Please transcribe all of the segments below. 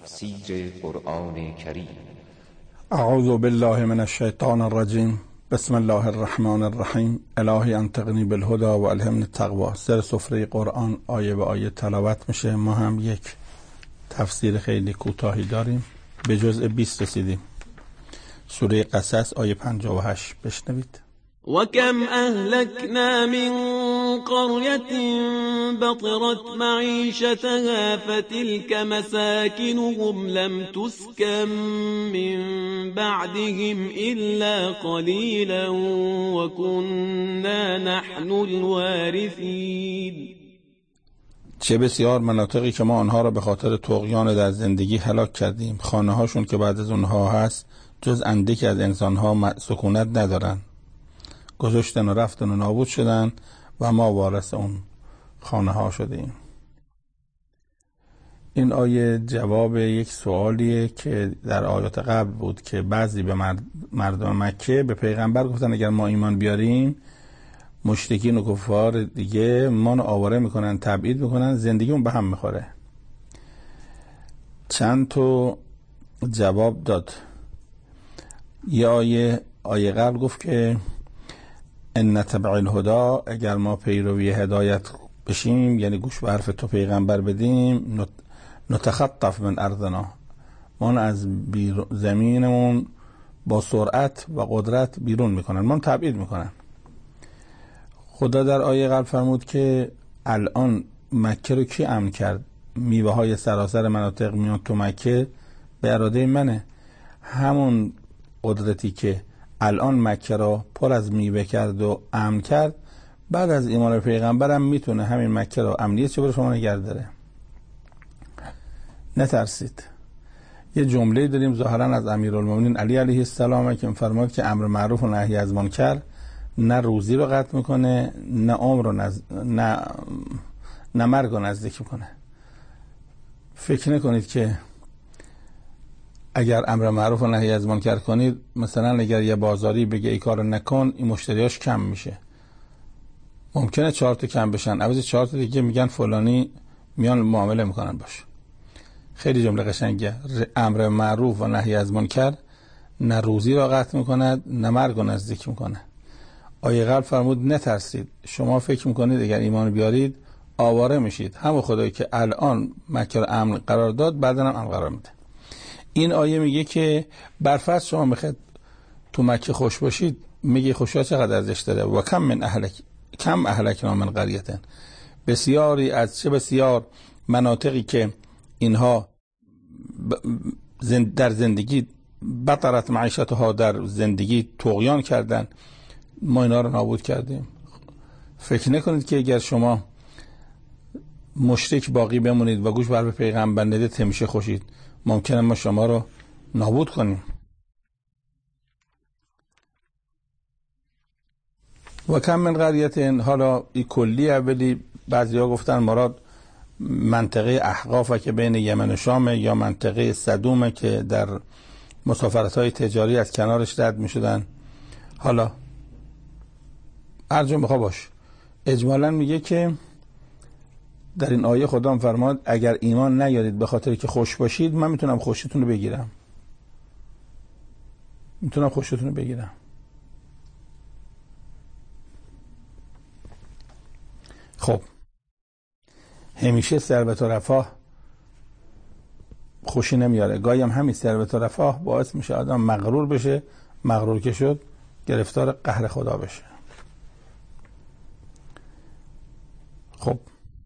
تفسیر قرآن کریم. اعوذ بالله من الشیطان الرجیم. بسم الله الرحمن الرحیم. الهی انطقنی بالهدى و الهمنی التقوی. سر سفره قرآن آیه به آیه تلاوت میشه. ما هم یک تفسیر خیلی کوتاهی داریم. به جزء 20 رسیدیم. سوره قصص آیه 58 بشنوید. وكم أهلكنا من قرية بطرت معيشتها فتلك مساكنهم لم تسكن من بعدهم إلا قليلا وكنا نحن الوارثين. چه بسیار مناطقی که ما آنها را به خاطر طغیان در زندگی هلاک کردیم. خانه هاشون که بعد از اونها هست جز اندکی از انسانها سکونت ندارن. گذاشتن و رفتن و نابود شدن و ما وارث اون خانه ها شدیم. این آیه جواب یک سوالیه که در آیات قبل بود که بعضی به مردم مکه به پیغمبر گفتن اگر ما ایمان بیاریم مشرکین و کفار دیگه ما رو آواره میکنن، تبعید میکنن، زندگیمون به هم میخوره. چند تا جواب داد. یه آیه قبل گفت که ان نتبع الهدى، اگر ما پیروی هدایت بشیم یعنی گوش به حرف تو پیغمبر بدیم، نتخطف من ارضنا، ما از زمینمون با سرعت و قدرت بیرون میکنن، ما تبعید میکنن. خدا در آیه قبل فرمود که الان مکه رو کی امن کرد؟ میوه های سراسر مناطق میاد تو مکه به اراده منه. همون قدرتی که الان مکه را پر از میوه کرد و امن کرد، بعد از ایمان پیغمبرم میتونه همین مکه را امنیت چه برای شما نگه داره. نترسید. یه جمله داریم ظاهرا از امیرالمومنین علی علیه السلام که فرمود که امر معروف و نهی از منکر نه روزی رو قطع میکنه، نه عمر رو نه مرگ رو نزدیک میکنه. فکر نکنید که اگر امر معروف و نهی از منکر کنید، مثلا اگر یه بازاری بگه ای کارو نکن، این مشتریاش کم میشه. ممکنه 4 تا کم بشن، عوض 4 تا دیگه میگن فلانی میان معامله میکنن باش. خیلی جمله قشنگه. امر معروف و نهی از منکر نه روزی را قطع میکند، نه مرگ رو نزدیک میکنه. آیه قبل فرمود نترسید. شما فکر میکنید اگر ایمان بیارید آواره میشید. همون خدایی که الان مکه رو امن قرار داد بعدا هم امن قرار میده. این آیه میگه که برفرض شما میخواید تو مکه خوش باشید، میگه خوشا چقدر ارزش داره. و کم اهلکنا من قریة، بسیاری از چه بسیار مناطقی که اینها در زندگی بطرت معیشتها، در زندگی طغیان کردن، ما اینا رو نابود کردیم. فکر نکنید که اگر شما مشرک باقی بمونید و گوش بر پیغمبر ندید همیشه خوشید. ممکنه ما شما رو نابود کنیم. و کم من قریة، حالا این کلیه، ولی بعضیا گفتن مراد منطقه احقافه که بین یمن و شامه، یا منطقه صدومه که در مسافرت‌های تجاری از کنارش رد می‌شدن. حالا هر جا بخواه باش. اجمالاً میگه که در این آیه خدا فرماد اگر ایمان نیارید به خاطر که خوش باشید، من میتونم خوشتون رو بگیرم. خب همیشه ثروت و رفاه خوشی نمیاره. گاهی هم همین ثروت و رفاه باعث میشه آدم مغرور بشه، مغرور که شد گرفتار قهر خدا بشه. خب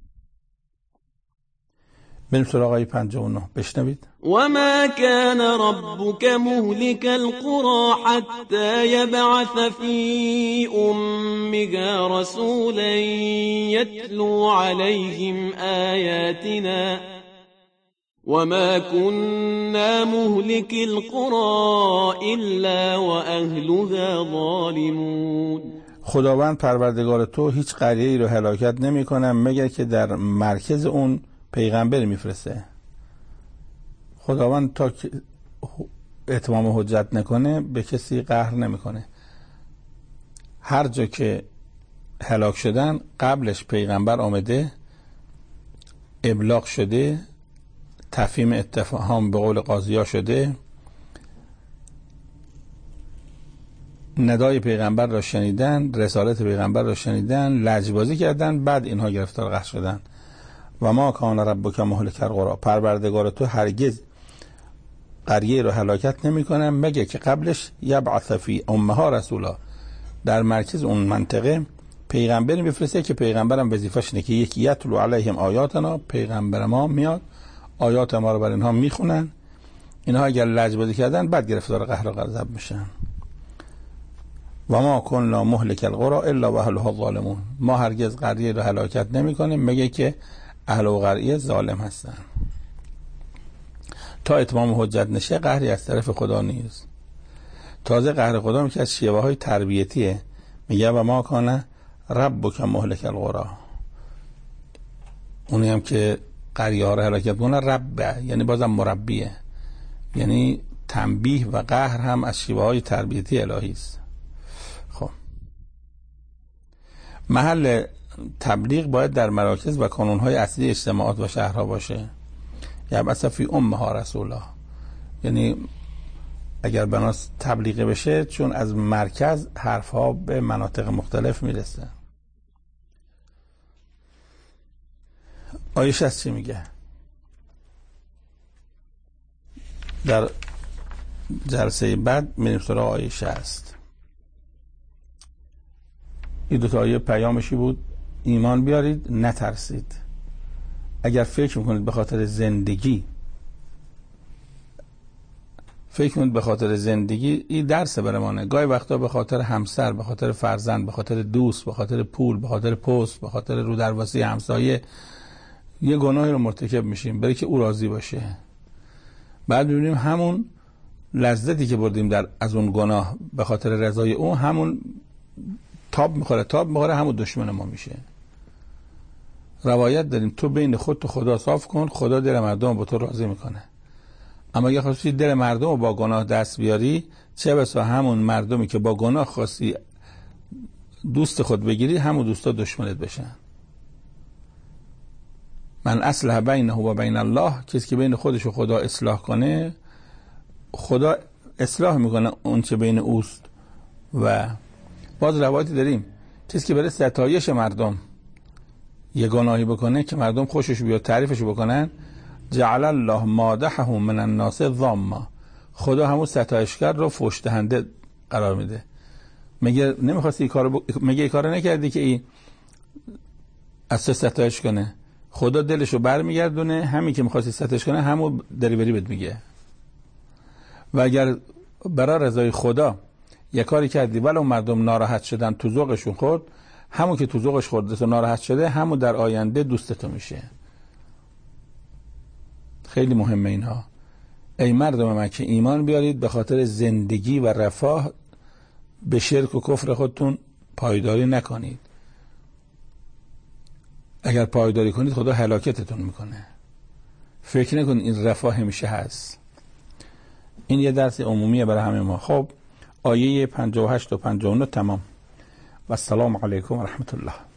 بریم سراغ آیه 59 بشنوید. وما كان ربك مهلك القرى حتى يبعث في أمها رسولا يتلو عليهم آياتنا وما كنا مهلك القرى إلا وأهلها ظالمون. خداوند پروردگار تو هیچ قریه‌ای رو هلاکت نمی‌کنه مگر که در مرکز اون پیغمبر میفرسته. خداوند تا اتمام حجت نکنه به کسی قهر نمیکنه. هر جا که هلاک شدن قبلش پیغمبر آمده، ابلاغ شده، تفهیم اتفاهم به قول قاضیا شده، ندای پیغمبر را شنیدن، رسالت پیغمبر را شنیدن، لجبازی کردن، بعد اینها گرفتار قحط شدن. و ما کان ربک مهلک القری، پروردگار تو هرگز قریه رو هلاکت نمیکنه مگه که قبلش یبعث فی امها رسولا، در مرکز اون منطقه پیغمبری میفرسته که پیغمبرم وظیفه‌ش اینه که یکی یتلو علیهم آیاتنا، پیغمبر ما میاد آیات ما رو بر اینها میخونن، اینها اگر لجبازی کردن بعد گرفتار قهر و غضب میشن. و ما کنا مهلک القری الا و اهلها ظالمون، ما هرگز قریه رو هلاکت نمیکنیم مگه که اهل و قریه ظالم هستن. تا اتمام حجت نشه قهری از طرف خدا نیست. تازه قهر خدا میگه از شیوه های تربیتیه، میگه و ما کان ربک مهلک القری، اونی هم که قریه ها رو هلاکت کنه ربه، یعنی بازم مربیه، یعنی تنبیه و قهر هم از شیوه های تربیتی الهی است. خب محل تبلیغ باید در مراکز و کانونهای اصلی اجتماعات و شهرها باشه. یبعث فی امها رسولا، یعنی اگر بناس تبلیغ بشه، چون از مرکز حرفها به مناطق مختلف میرسه. آیه 60 چی میگه؟ در جلسه بعد میریم سراغ آیه 60. این دوتا آیه پیامشی بود ایمان بیارید نترسید. اگر فکر میکنید به خاطر زندگی، این درس برمانه. گاهی وقتا به خاطر همسر، به خاطر فرزند، به خاطر دوست، به خاطر پول، به خاطر پست، به خاطر رو درواسی همسایه یه گناهی رو مرتکب میشیم برای که او راضی باشه. بعد میبینیم همون لذتی که بردیم از اون گناه به خاطر رضای او، همون تاب میخوره همون دشمن ما میشه. روایت داریم تو بین خود تو خدا صاف کن، خدا دل مردم با تو راضی میکنه. اما اگه خواستی دل مردم رو با گناه دست بیاری، چه بسا همون مردمی که با گناه خواستی دوست خود بگیری، همون دوستا دشمنت بشن. من اصلح بینه و بین الله، کسی که بین خودش و خدا اصلاح کنه، خدا اصلاح میکنه اون چه بین اوست. و باز روایتی داریم کسی که برای ستایش مردم یه گناهی بکنه که مردم خوشش بیاد تعریفش بکنن، جعل الله مادحه من الناس ضاما، خدا همون ستایشگر رو فحش دهنده قرار میده. مگه نمیخواستی مگه این کارو نکردی که این از ستایش کنه؟ خدا دلشو برمیگردونه، همین که میخواستی ستایش کنه همون دریوری بهت میگه. و اگر برای رضای خدا یه کاری کردی ولو مردم ناراحت شدن تو ذوقشون خورد، همون که تو ذوقش خورده تو ناراحت شده، همون در آینده دوست تو میشه. خیلی مهمه اینها. ای مردم من که ایمان بیارید، به خاطر زندگی و رفاه به شرک و کفر خودتون پایداری نکنید. اگر پایداری کنید خدا هلاکتتون میکنه. فکر نکنید این رفاه همیشه هست. این یه درس عمومیه برای همه ما. خب آیه 58 و 59 تمام. و السلام علیکم و رحمت الله.